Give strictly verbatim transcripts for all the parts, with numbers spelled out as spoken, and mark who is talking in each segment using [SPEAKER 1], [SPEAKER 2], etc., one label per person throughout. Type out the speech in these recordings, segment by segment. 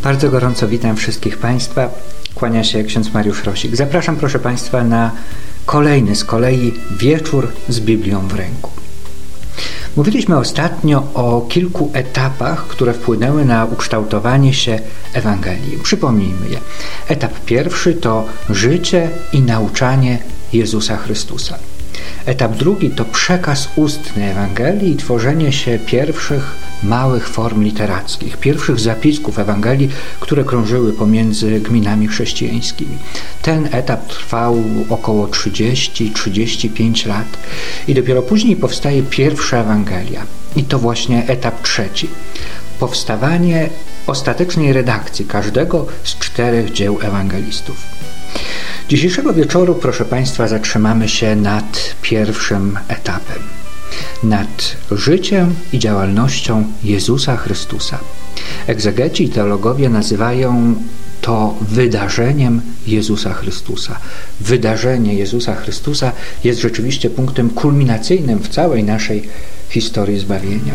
[SPEAKER 1] Bardzo gorąco witam wszystkich Państwa. Kłania się ksiądz Mariusz Rosik. Zapraszam, proszę Państwa, na kolejny z kolei wieczór z Biblią w ręku. Mówiliśmy ostatnio o kilku etapach, które wpłynęły na ukształtowanie się Ewangelii. Przypomnijmy je. Etap pierwszy to życie i nauczanie Jezusa Chrystusa. Etap drugi to przekaz ustny Ewangelii i tworzenie się pierwszych małych form literackich, pierwszych zapisków Ewangelii, które krążyły pomiędzy gminami chrześcijańskimi. Ten etap trwał około trzydzieści do trzydziestu pięciu lat i dopiero później powstaje pierwsza Ewangelia. I to właśnie etap trzeci. Powstawanie ostatecznej redakcji każdego z czterech dzieł ewangelistów. Dzisiejszego wieczoru, proszę Państwa, zatrzymamy się nad pierwszym etapem. Nad życiem i działalnością Jezusa Chrystusa. Egzegeci i teologowie nazywają to wydarzeniem Jezusa Chrystusa. Wydarzenie Jezusa Chrystusa jest rzeczywiście punktem kulminacyjnym w całej naszej historii zbawienia.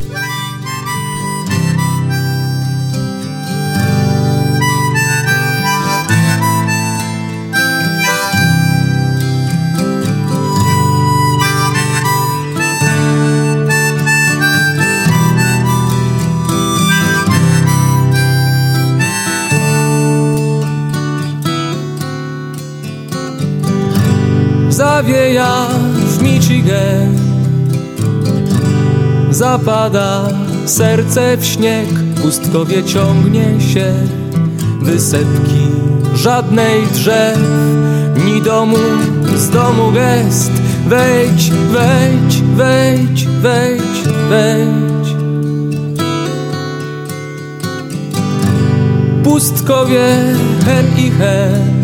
[SPEAKER 2] Zawieja w Michigan, zapada serce w śnieg, pustkowie ciągnie się wysepki żadnej drzew, ni domu z domu gest. Wejdź, wejdź, wejdź, wejdź, wejdź. Pustkowie hen i hen,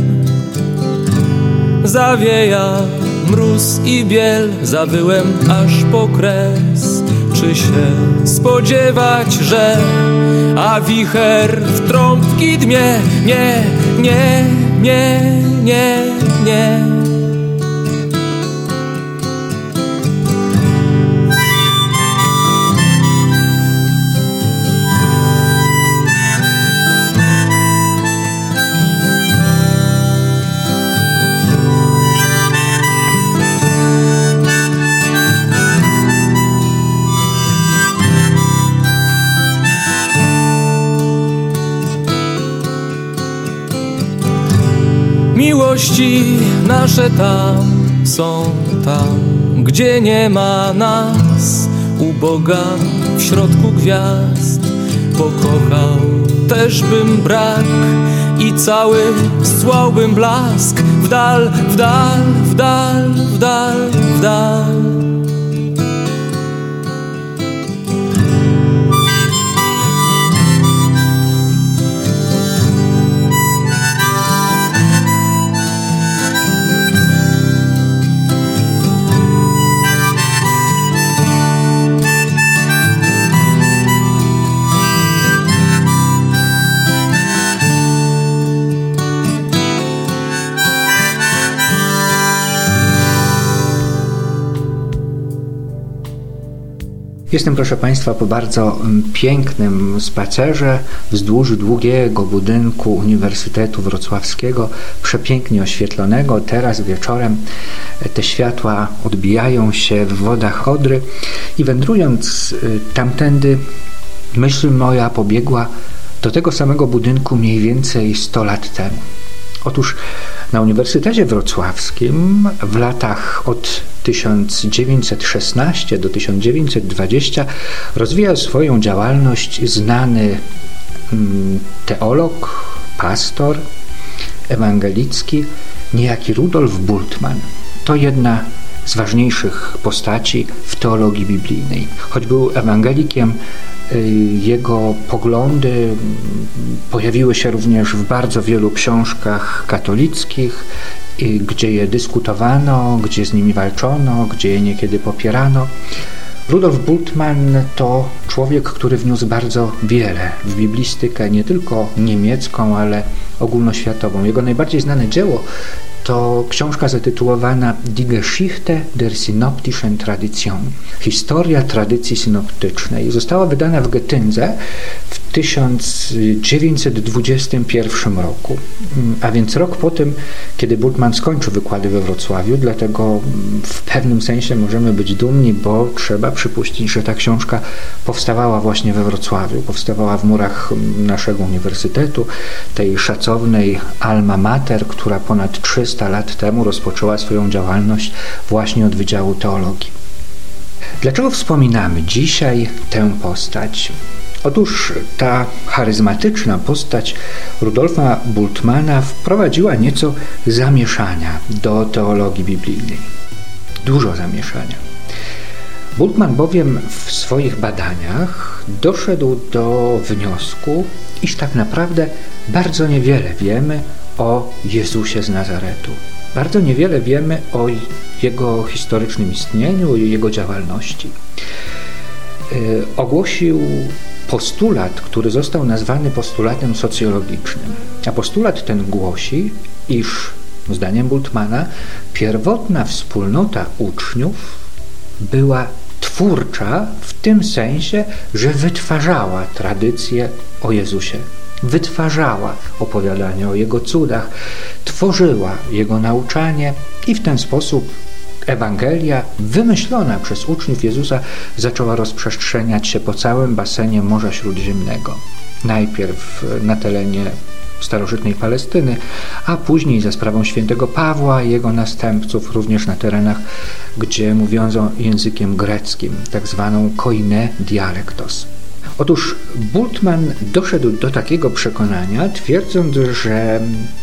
[SPEAKER 2] zawieja mróz i biel, zawyłem aż po kres. Czy się spodziewać, że a wicher w trąbki dmie? Nie, nie, nie, nie, nie. Miłości nasze tam są, tam, gdzie nie ma nas. U Boga w środku gwiazd pokochał też bym brak i cały zsłałbym blask w dal, w dal, w dal, w dal, w dal.
[SPEAKER 1] Jestem, proszę Państwa, po bardzo pięknym spacerze wzdłuż długiego budynku Uniwersytetu Wrocławskiego, przepięknie oświetlonego. Teraz wieczorem te światła odbijają się w wodach Odry i wędrując tamtędy, myśl moja pobiegła do tego samego budynku mniej więcej sto lat temu. Otóż na Uniwersytecie Wrocławskim w latach od tysiąc dziewięćset szesnastego do tysiąc dziewięćset dwudziestego rozwijał swoją działalność znany teolog, pastor ewangelicki, niejaki Rudolf Bultmann. To jedna z ważniejszych postaci w teologii biblijnej. Choć był ewangelikiem, jego poglądy pojawiły się również w bardzo wielu książkach katolickich, gdzie je dyskutowano, gdzie z nimi walczono, gdzie je niekiedy popierano. Rudolf Bultmann to człowiek, który wniósł bardzo wiele w biblistykę, nie tylko niemiecką, ale ogólnoświatową. Jego najbardziej znane dzieło to książka zatytułowana Die Geschichte der synoptischen Tradition. Historia tradycji synoptycznej. Została wydana w Getyndze w tysiąc dziewięćset dwudziestym pierwszym roku, a więc rok po tym, kiedy Bultmann skończył wykłady we Wrocławiu, dlatego w pewnym sensie możemy być dumni, bo trzeba przypuścić, że ta książka powstawała właśnie we Wrocławiu, powstawała w murach naszego uniwersytetu, tej szacownej alma mater, która ponad trzysta lat temu rozpoczęła swoją działalność właśnie od Wydziału Teologii. Dlaczego wspominamy dzisiaj tę postać? Otóż ta charyzmatyczna postać Rudolfa Bultmanna wprowadziła nieco zamieszania do teologii biblijnej. Dużo zamieszania. Bultmann bowiem w swoich badaniach doszedł do wniosku, iż tak naprawdę bardzo niewiele wiemy o Jezusie z Nazaretu. Bardzo niewiele wiemy o Jego historycznym istnieniu, o Jego działalności. Yy, ogłosił postulat, który został nazwany postulatem socjologicznym. A postulat ten głosi, iż, zdaniem Bultmanna, pierwotna wspólnota uczniów była twórcza w tym sensie, że wytwarzała tradycję o Jezusie. Wytwarzała opowiadania o Jego cudach, tworzyła Jego nauczanie i w ten sposób Ewangelia, wymyślona przez uczniów Jezusa, zaczęła rozprzestrzeniać się po całym basenie Morza Śródziemnego. Najpierw na terenie starożytnej Palestyny, a później za sprawą świętego Pawła i jego następców również na terenach, gdzie mówiono językiem greckim, tak zwaną koine dialektos. Otóż Bultmann doszedł do takiego przekonania, twierdząc, że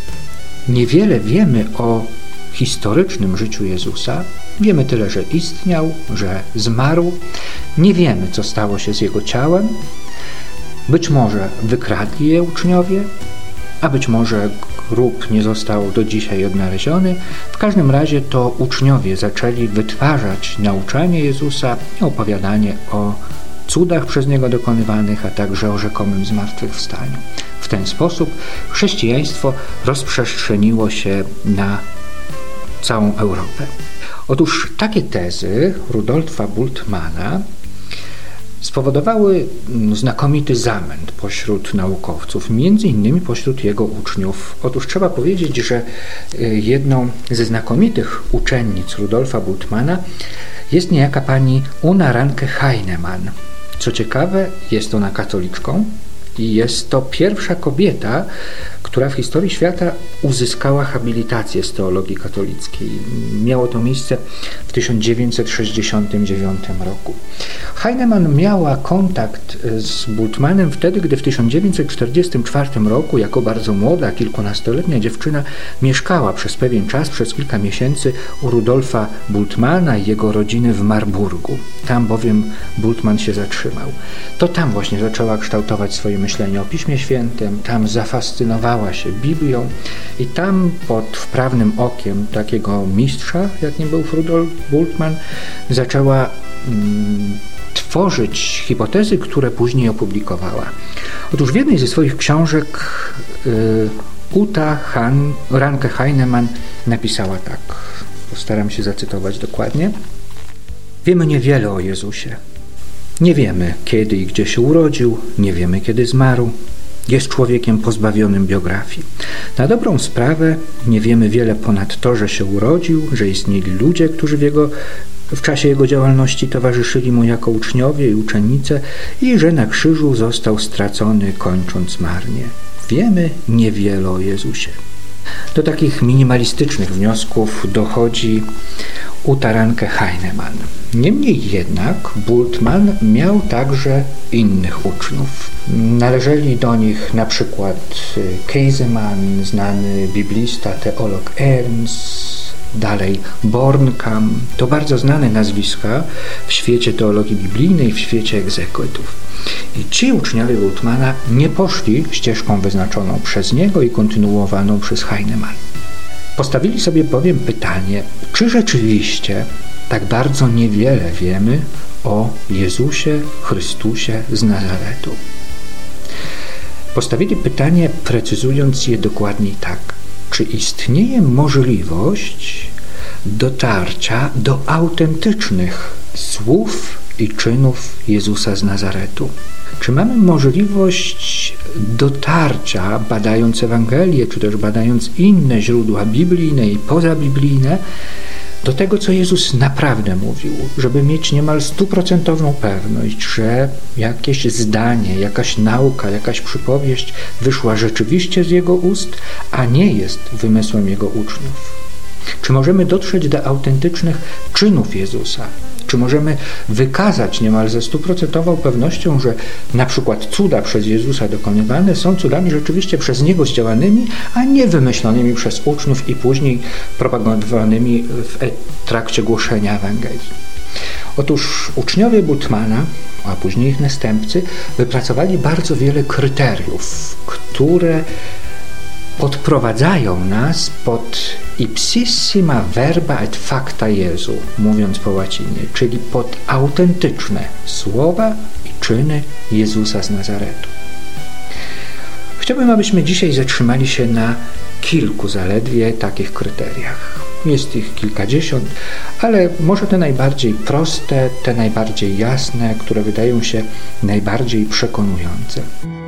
[SPEAKER 1] niewiele wiemy o historycznym życiu Jezusa. Wiemy tyle, że istniał, że zmarł. Nie wiemy, co stało się z Jego ciałem. Być może wykradli je uczniowie, a być może grób nie został do dzisiaj odnaleziony. W każdym razie to uczniowie zaczęli wytwarzać nauczanie Jezusa i opowiadanie o cudach przez Niego dokonywanych, a także o rzekomym zmartwychwstaniu. W ten sposób chrześcijaństwo rozprzestrzeniło się na całą Europę. Otóż takie tezy Rudolfa Bultmanna spowodowały znakomity zamęt pośród naukowców, między innymi pośród jego uczniów. Otóż trzeba powiedzieć, że jedną ze znakomitych uczennic Rudolfa Bultmanna jest niejaka pani Una Ranke-Heinemann. Co ciekawe, jest ona katoliczką i jest to pierwsza kobieta, która w historii świata uzyskała habilitację z teologii katolickiej. Miało to miejsce w tysiąc dziewięćset sześćdziesiątym dziewiątym roku. Heinemann miała kontakt z Bultmannem wtedy, gdy w tysiąc dziewięćset czterdziestym czwartym roku jako bardzo młoda, kilkunastoletnia dziewczyna mieszkała przez pewien czas, przez kilka miesięcy u Rudolfa Bultmanna i jego rodziny w Marburgu. Tam bowiem Bultmann się zatrzymał. To tam właśnie zaczęła kształtować swoje myślenie o Piśmie Świętym, tam zafascynowała się Biblią i tam pod wprawnym okiem takiego mistrza, jakim był Rudolf Bultmann, zaczęła mm, tworzyć hipotezy, które później opublikowała. Otóż w jednej ze swoich książek y, Uta Han, Ranke-Heinemann napisała tak, postaram się zacytować dokładnie. Wiemy niewiele o Jezusie. Nie wiemy, kiedy i gdzie się urodził, nie wiemy, kiedy zmarł. Jest człowiekiem pozbawionym biografii. Na dobrą sprawę nie wiemy wiele ponad to, że się urodził, że istnieli ludzie, którzy w, jego, w czasie jego działalności towarzyszyli mu jako uczniowie i uczennice i że na krzyżu został stracony, kończąc marnie. Wiemy niewiele o Jezusie. Do takich minimalistycznych wniosków dochodzi Uta Ranke-Heinemann. Niemniej jednak Bultmann miał także innych uczniów. Należeli do nich na przykład Käsemann, znany biblista, teolog Ernst, dalej Bornkam. To bardzo znane nazwiska w świecie teologii biblijnej, w świecie egzegetów. I ci uczniowie Bultmanna nie poszli ścieżką wyznaczoną przez niego i kontynuowaną przez Heinemann. Postawili sobie bowiem pytanie, czy rzeczywiście tak bardzo niewiele wiemy o Jezusie Chrystusie z Nazaretu. Postawili pytanie, precyzując je dokładniej tak. Czy istnieje możliwość dotarcia do autentycznych słów i czynów Jezusa z Nazaretu? Czy mamy możliwość dotarcia, badając Ewangelię, czy też badając inne źródła biblijne i pozabiblijne, do tego, co Jezus naprawdę mówił, żeby mieć niemal stuprocentową pewność, że jakieś zdanie, jakaś nauka, jakaś przypowieść wyszła rzeczywiście z Jego ust, a nie jest wymysłem Jego uczniów? Czy możemy dotrzeć do autentycznych czynów Jezusa? Czy możemy wykazać niemal ze stuprocentową pewnością, że na przykład cuda przez Jezusa dokonywane są cudami rzeczywiście przez Niego zdziałanymi, a nie wymyślonymi przez uczniów i później propagowanymi w trakcie głoszenia Ewangelii? Otóż uczniowie Bultmanna, a później ich następcy, wypracowali bardzo wiele kryteriów, które podprowadzają nas pod ipsissima verba et facta Jezu, mówiąc po łacinie, czyli pod autentyczne słowa i czyny Jezusa z Nazaretu. Chciałbym, abyśmy dzisiaj zatrzymali się na kilku zaledwie takich kryteriach. Jest ich kilkadziesiąt, ale może te najbardziej proste, te najbardziej jasne, które wydają się najbardziej przekonujące.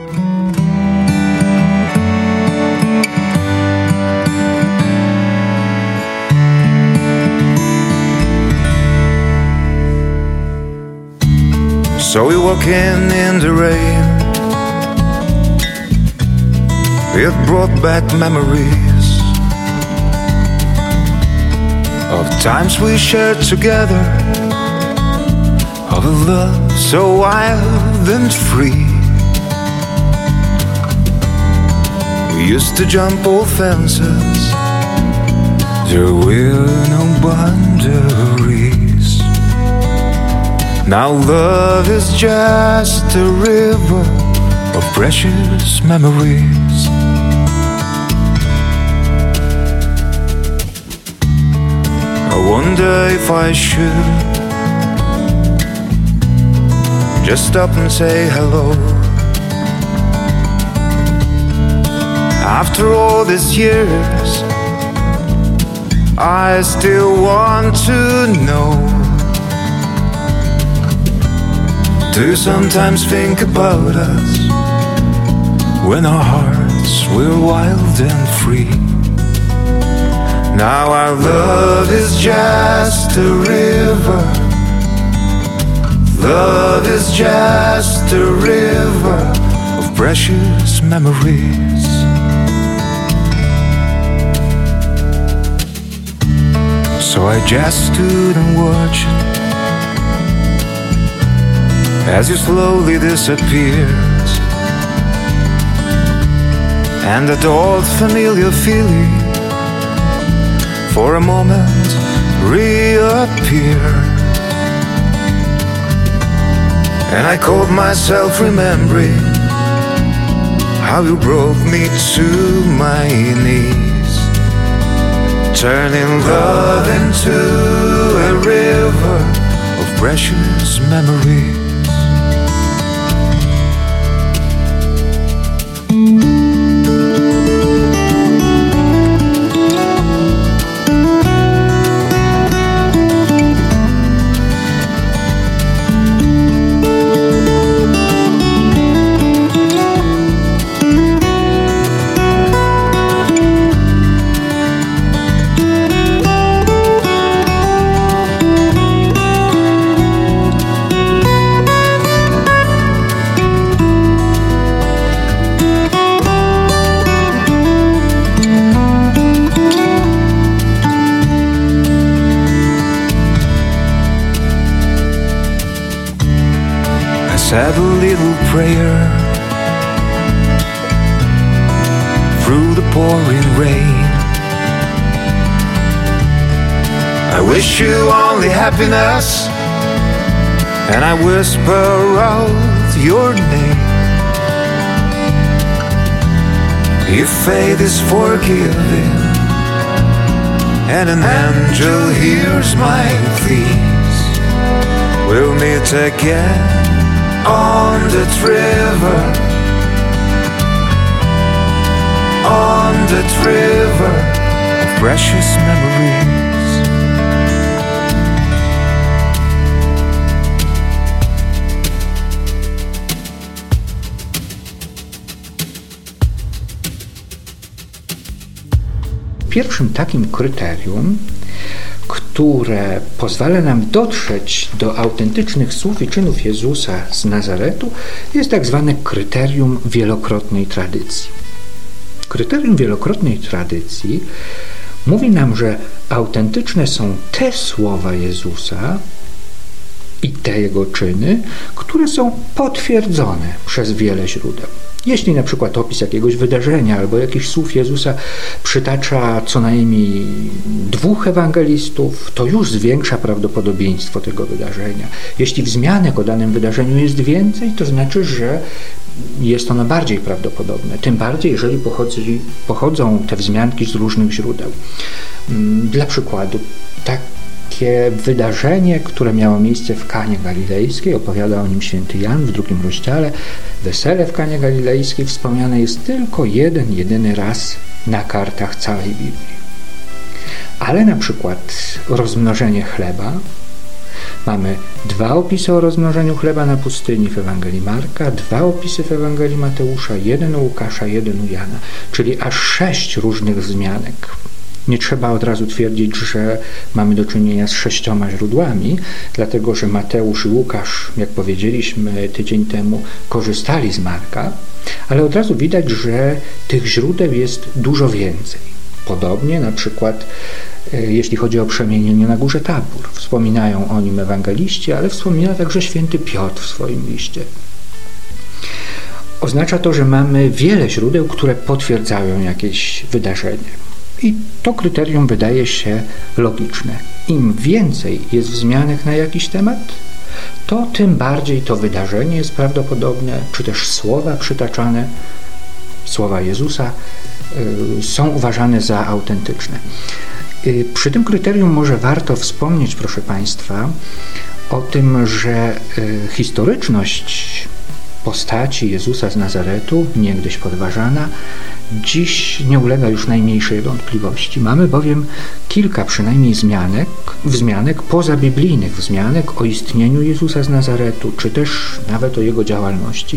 [SPEAKER 3] So we walking in the rain. It brought back memories of times we shared together, of a love so wild and free. We used to jump all fences. There were no boundaries. Now love is just a river of precious memories. I wonder if I should just stop and say hello. After all these years, I still want to know. Do you sometimes think about us when our hearts were wild and free? Now our love is just a river. Love is just a river of precious memories. So I just stood and watched as you slowly disappeared, and that old familiar feeling for a moment reappeared. And I caught myself remembering how you brought me to my knees, turning love into a river of precious memories. Said a little prayer through the pouring rain. I wish you only happiness, and I whisper out your name. If fate is forgiving and an angel hears my pleas, we'll meet again on that river, on that river of precious memories.
[SPEAKER 1] pierwszym takim kryterium, które pozwala nam dotrzeć do autentycznych słów i czynów Jezusa z Nazaretu, jest tak zwane kryterium wielokrotnej tradycji. Kryterium wielokrotnej tradycji mówi nam, że autentyczne są te słowa Jezusa i te Jego czyny, które są potwierdzone przez wiele źródeł. Jeśli na przykład opis jakiegoś wydarzenia albo jakichś słów Jezusa przytacza co najmniej dwóch ewangelistów, to już zwiększa prawdopodobieństwo tego wydarzenia. Jeśli wzmianek o danym wydarzeniu jest więcej, to znaczy, że jest ono bardziej prawdopodobne. Tym bardziej, jeżeli pochodzi, pochodzą te wzmianki z różnych źródeł. Dla przykładu, tak takie wydarzenie, które miało miejsce w Kanie Galilejskiej, opowiada o nim święty Jan w drugim rozdziale. Wesele w Kanie Galilejskiej wspomniane jest tylko jeden, jedyny raz na kartach całej Biblii. Ale na przykład rozmnożenie chleba, mamy dwa opisy o rozmnożeniu chleba na pustyni w Ewangelii Marka, dwa opisy w Ewangelii Mateusza, jeden u Łukasza, jeden u Jana, czyli aż sześć różnych wzmianek. Nie trzeba od razu twierdzić, że mamy do czynienia z sześcioma źródłami, dlatego że Mateusz i Łukasz, jak powiedzieliśmy tydzień temu, korzystali z Marka, ale od razu widać, że tych źródeł jest dużo więcej. Podobnie na przykład jeśli chodzi o przemienienie na górze Tabór. Wspominają o nim ewangeliści, ale wspomina także święty Piotr w swoim liście. Oznacza to, że mamy wiele źródeł, które potwierdzają jakieś wydarzenie. I to kryterium wydaje się logiczne. Im więcej jest wzmianek na jakiś temat, to tym bardziej to wydarzenie jest prawdopodobne, czy też słowa przytaczane, słowa Jezusa, yy, są uważane za autentyczne. Yy, przy tym kryterium może warto wspomnieć, proszę Państwa, o tym, że yy, historyczność postaci Jezusa z Nazaretu, niegdyś podważana, dziś nie ulega już najmniejszej wątpliwości. Mamy bowiem kilka przynajmniej wzmianek, wzmianek pozabiblijnych, wzmianek o istnieniu Jezusa z Nazaretu, czy też nawet o Jego działalności.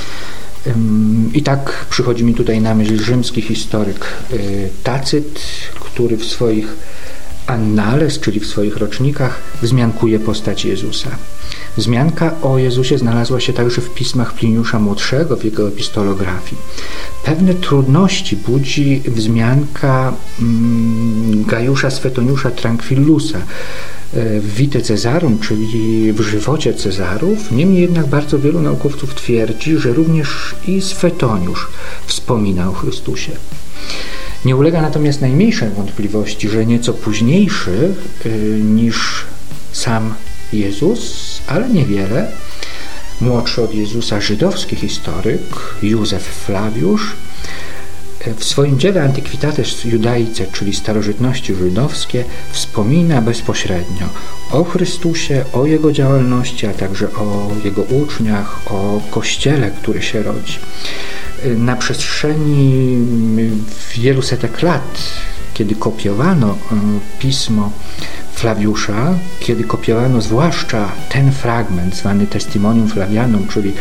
[SPEAKER 1] I tak przychodzi mi tutaj na myśl rzymski historyk Tacyt, który w swoich Annales, czyli w swoich rocznikach, wzmiankuje postać Jezusa. Wzmianka o Jezusie znalazła się także w pismach Pliniusza Młodszego, w jego epistolografii. Pewne trudności budzi wzmianka mm, Gajusza Swetoniusza Tranquillusa w Vitae Caesarum, czyli w żywocie Cezarów. Niemniej jednak bardzo wielu naukowców twierdzi, że również i Swetoniusz wspomina o Chrystusie. Nie ulega natomiast najmniejszej wątpliwości, że nieco późniejszy yy, niż sam Jezus, ale niewiele, młodszy od Jezusa żydowski historyk Józef Flawiusz w swoim dziele Antiquitates Judaice, czyli starożytności żydowskie, wspomina bezpośrednio o Chrystusie, o Jego działalności, a także o Jego uczniach, o Kościele, który się rodzi. Na przestrzeni wielu setek lat, kiedy kopiowano pismo Flawiusza, kiedy kopiowano zwłaszcza ten fragment zwany Testimonium Flavianum, czyli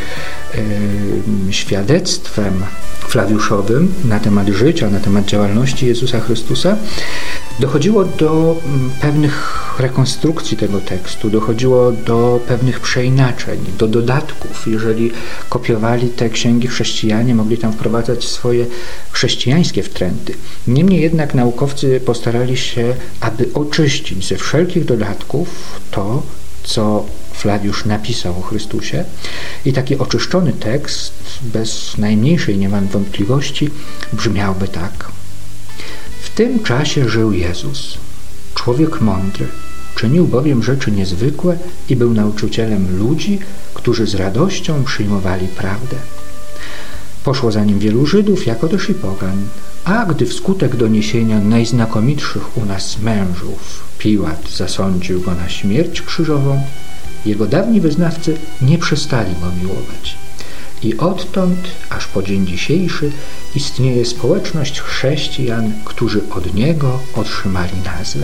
[SPEAKER 1] yy, świadectwem Flawiuszowym na temat życia, na temat działalności Jezusa Chrystusa, dochodziło do pewnych rekonstrukcji tego tekstu, dochodziło do pewnych przeinaczeń, do dodatków. Jeżeli kopiowali te księgi chrześcijanie, mogli tam wprowadzać swoje chrześcijańskie wtręty. Niemniej jednak naukowcy postarali się, aby oczyścić ze wszelkich dodatków to, co Flawiusz napisał o Chrystusie, i taki oczyszczony tekst, bez najmniejszej nie mam wątpliwości, brzmiałby tak. W tym czasie żył Jezus, człowiek mądry, czynił bowiem rzeczy niezwykłe i był nauczycielem ludzi, którzy z radością przyjmowali prawdę. Poszło za nim wielu Żydów, jako też i pogan, a gdy wskutek doniesienia najznakomitszych u nas mężów Piłat zasądził go na śmierć krzyżową, jego dawni wyznawcy nie przestali go miłować. I odtąd, aż po dzień dzisiejszy, istnieje społeczność chrześcijan, którzy od niego otrzymali nazwę.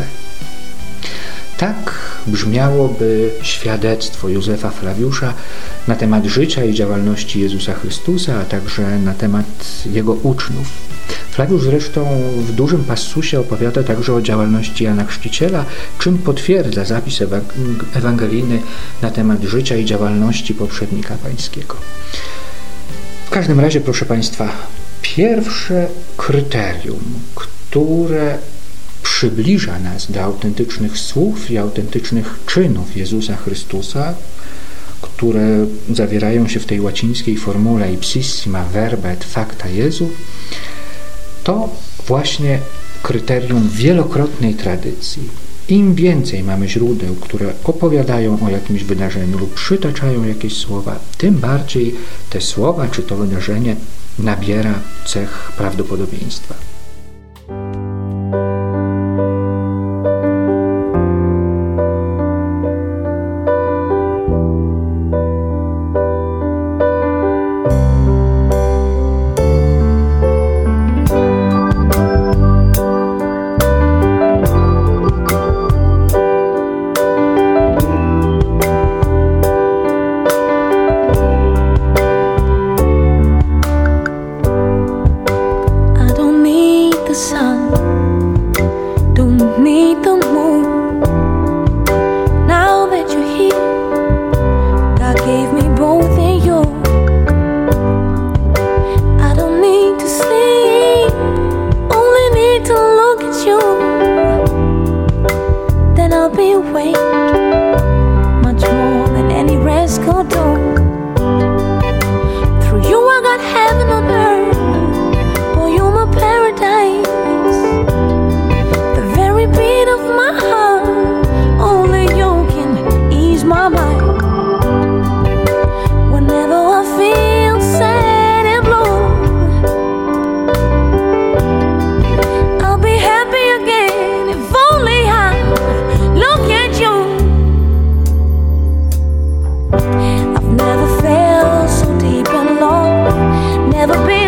[SPEAKER 1] Tak brzmiałoby świadectwo Józefa Flawiusza na temat życia i działalności Jezusa Chrystusa, a także na temat jego uczniów. Flawiusz zresztą w dużym passusie opowiada także o działalności Jana Chrzciciela, czym potwierdza zapis ewangelijny na temat życia i działalności poprzednika pańskiego. W każdym razie, proszę Państwa, pierwsze kryterium, które przybliża nas do autentycznych słów i autentycznych czynów Jezusa Chrystusa, które zawierają się w tej łacińskiej formule ipsissima verba et facta Jesu, to właśnie kryterium wielokrotnej tradycji. Im więcej mamy źródeł, które opowiadają o jakimś wydarzeniu lub przytaczają jakieś słowa, tym bardziej te słowa czy to wydarzenie nabiera cech prawdopodobieństwa.
[SPEAKER 4] Never been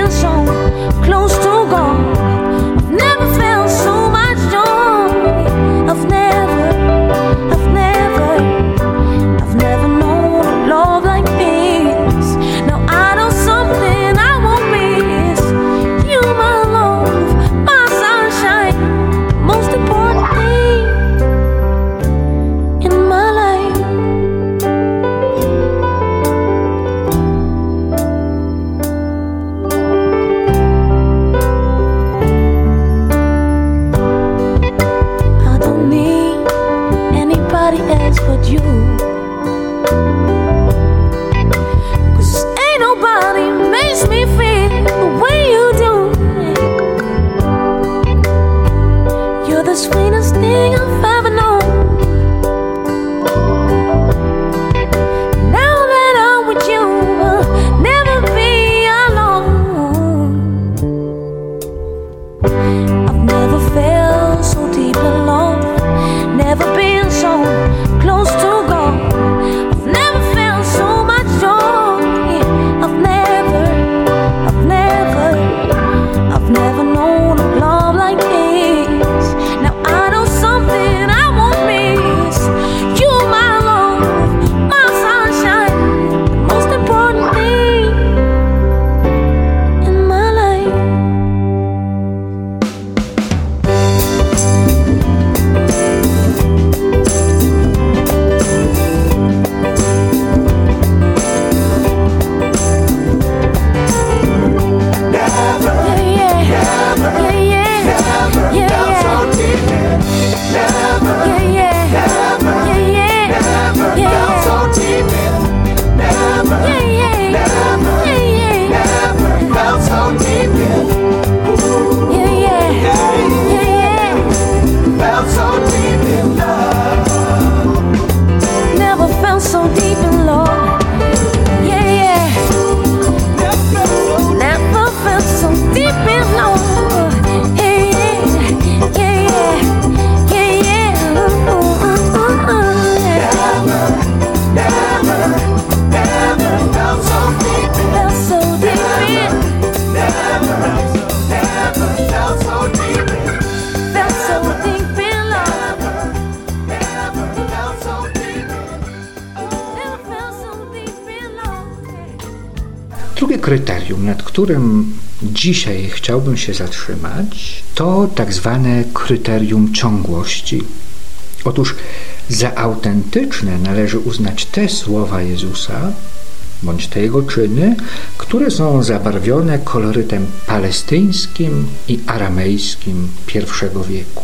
[SPEAKER 1] kryterium, nad którym dzisiaj chciałbym się zatrzymać, to tak zwane kryterium ciągłości. Otóż za autentyczne należy uznać te słowa Jezusa, bądź te Jego czyny, które są zabarwione kolorytem palestyńskim i aramejskim pierwszego wieku.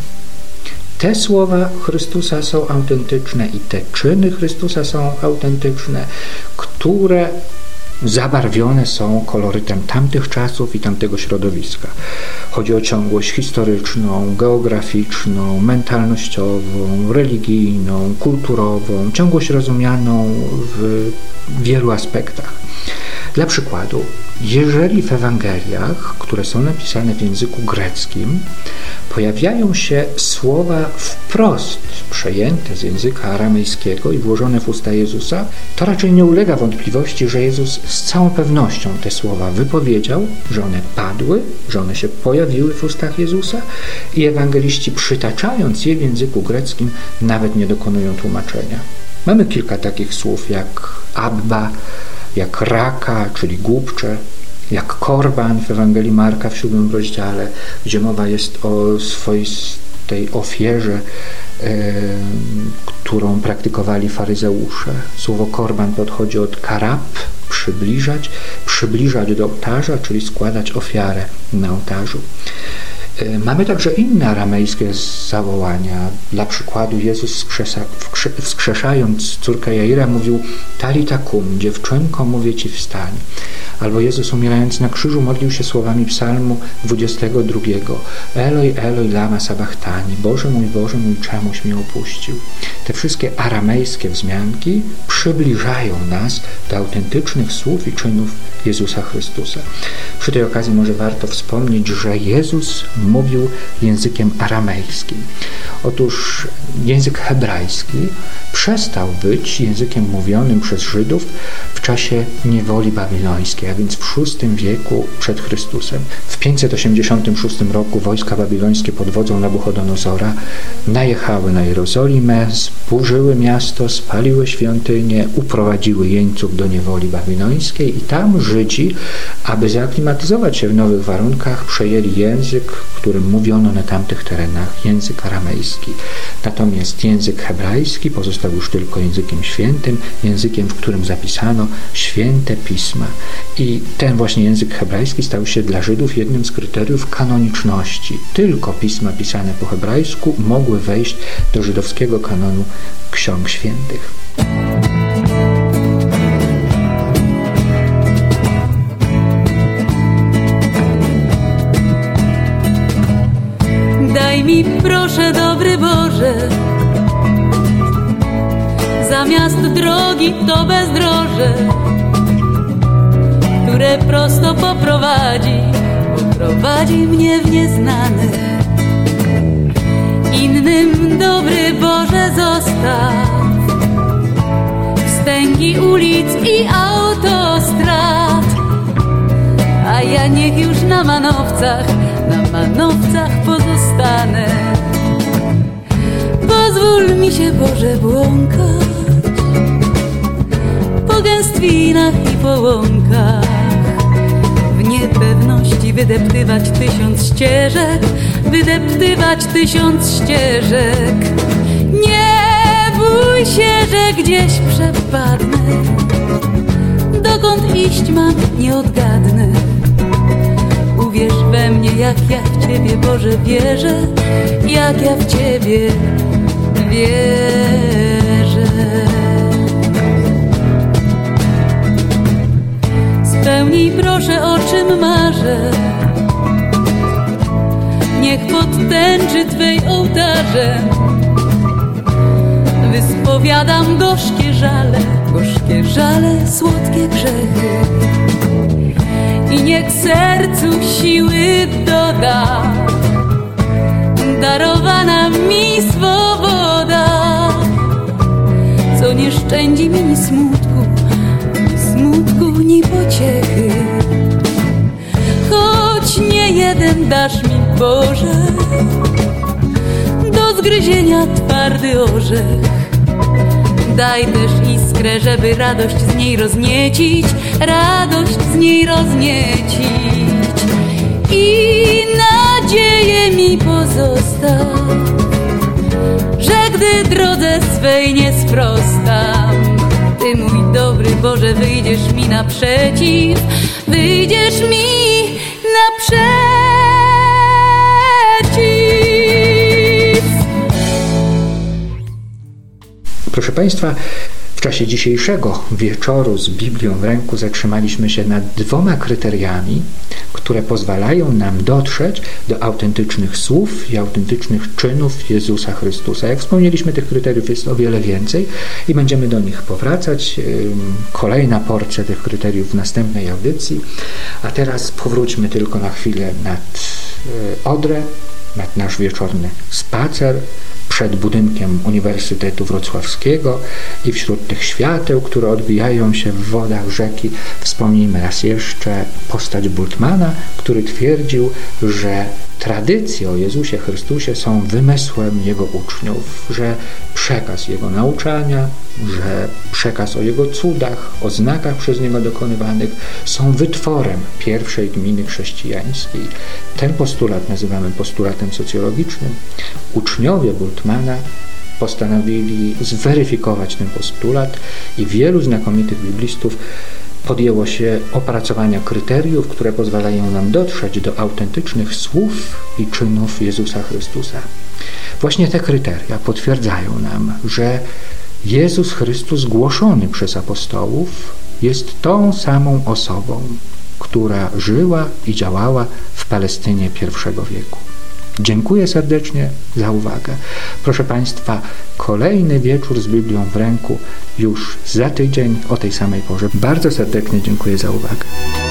[SPEAKER 1] Te słowa Chrystusa są autentyczne i te czyny Chrystusa są autentyczne, które zabarwione są kolorytem tamtych czasów i tamtego środowiska. Chodzi o ciągłość historyczną, geograficzną, mentalnościową, religijną, kulturową, ciągłość rozumianą w wielu aspektach. Dla przykładu, jeżeli w Ewangeliach, które są napisane w języku greckim, pojawiają się słowa wprost przejęte z języka aramejskiego i włożone w usta Jezusa, to raczej nie ulega wątpliwości, że Jezus z całą pewnością te słowa wypowiedział, że one padły, że one się pojawiły w ustach Jezusa i ewangeliści, przytaczając je w języku greckim, nawet nie dokonują tłumaczenia. Mamy kilka takich słów jak Abba, jak raka, czyli głupcze, jak korban w Ewangelii Marka w siódmym rozdziale, gdzie mowa jest o swoistej ofierze, e, którą praktykowali faryzeusze. Słowo korban podchodzi od karab, przybliżać, przybliżać do ołtarza, czyli składać ofiarę na ołtarzu. Mamy także inne aramejskie zawołania. Dla przykładu Jezus wskrzesa, wskrzeszając córkę Jaira mówił Talita kum, dziewczynko, mówię ci wstań. Albo Jezus umierając na krzyżu modlił się słowami psalmu dwudziestego drugiego. Eloi, Eloi, lama sabachthani. Boże mój, Boże mój, czemuś mnie opuścił. Te wszystkie aramejskie wzmianki przybliżają nas do autentycznych słów i czynów Jezusa Chrystusa. Przy tej okazji może warto wspomnieć, że Jezus mówił językiem aramejskim. Otóż język hebrajski przestał być językiem mówionym przez Żydów w czasie niewoli babilońskiej, a więc w szóstym wieku przed Chrystusem. W pięćset osiemdziesiątym szóstym roku wojska babilońskie pod wodzą Nabuchodonozora najechały na Jerozolimę, zburzyły miasto, spaliły świątynię, uprowadziły jeńców do niewoli babilońskiej i tam Żydzi, aby zaaklimatyzować się w nowych warunkach, przejęli język, którym mówiono na tamtych terenach, język aramejski. Natomiast język hebrajski pozostał już tylko językiem świętym, językiem, w którym zapisano święte pisma. I ten właśnie język hebrajski stał się dla Żydów jednym z kryteriów kanoniczności. Tylko pisma pisane po hebrajsku mogły wejść do żydowskiego kanonu ksiąg świętych.
[SPEAKER 4] Daj mi proszę, dobry Boże, zamiast drogi to bezdroże, które prosto poprowadzi, poprowadzi mnie w nieznane. Innym, dobry Boże, zostaw wstęgi ulic i autostrad, a ja niech już na manowcach, na manowcach pozostanę. Pozwól mi się, Boże, błąkać po gęstwinach i po łąkach, w niepewności wydeptywać tysiąc ścieżek, wydeptywać tysiąc ścieżek. Nie bój się, że gdzieś przepadnę, dokąd iść mam, nie odgadnę. Uwierz we mnie, jak ja w Ciebie, Boże, wierzę, jak ja w Ciebie wierzę. Spełnij proszę, o czym marzę, niech pod tęczy Twej ołtarze wyspowiadam gorzkie żale, gorzkie żale, słodkie grzechy. I niech sercu siły doda darowana mi swoboda, co nie szczędzi mi ni smutku, ni smutku, ni pociechy. Choć nie jeden dasz mi, Boże, do zgryzienia twardy orzech, Daj też iskrę, żeby radość z niej rozniecić, radość z niej rozniecić. I nadzieję mi pozostaw, że gdy drodze swej nie sprostam, Ty, mój dobry Boże, wyjdziesz mi naprzeciw, wyjdziesz mi naprzeciw.
[SPEAKER 1] Proszę Państwa, w czasie dzisiejszego wieczoru z Biblią w ręku zatrzymaliśmy się nad dwoma kryteriami, które pozwalają nam dotrzeć do autentycznych słów i autentycznych czynów Jezusa Chrystusa. Jak wspomnieliśmy, tych kryteriów jest o wiele więcej i będziemy do nich powracać. Kolejna porcja tych kryteriów w następnej audycji. A teraz powróćmy tylko na chwilę nad Odrę, nad nasz wieczorny spacer przed budynkiem Uniwersytetu Wrocławskiego i wśród tych świateł, które odbijają się w wodach rzeki, wspomnijmy raz jeszcze postać Bultmana, który twierdził, że tradycje o Jezusie Chrystusie są wymysłem Jego uczniów, że przekaz Jego nauczania, że przekaz o Jego cudach, o znakach przez Niego dokonywanych są wytworem pierwszej gminy chrześcijańskiej. Ten postulat nazywamy postulatem socjologicznym. Uczniowie Bultmana postanowili zweryfikować ten postulat i wielu znakomitych biblistów podjęło się opracowania kryteriów, które pozwalają nam dotrzeć do autentycznych słów i czynów Jezusa Chrystusa. Właśnie te kryteria potwierdzają nam, że Jezus Chrystus głoszony przez apostołów jest tą samą osobą, która żyła i działała w Palestynie pierwszego wieku. Dziękuję serdecznie za uwagę. Proszę Państwa, kolejny wieczór z Biblią w ręku już za tydzień o tej samej porze. Bardzo serdecznie dziękuję za uwagę.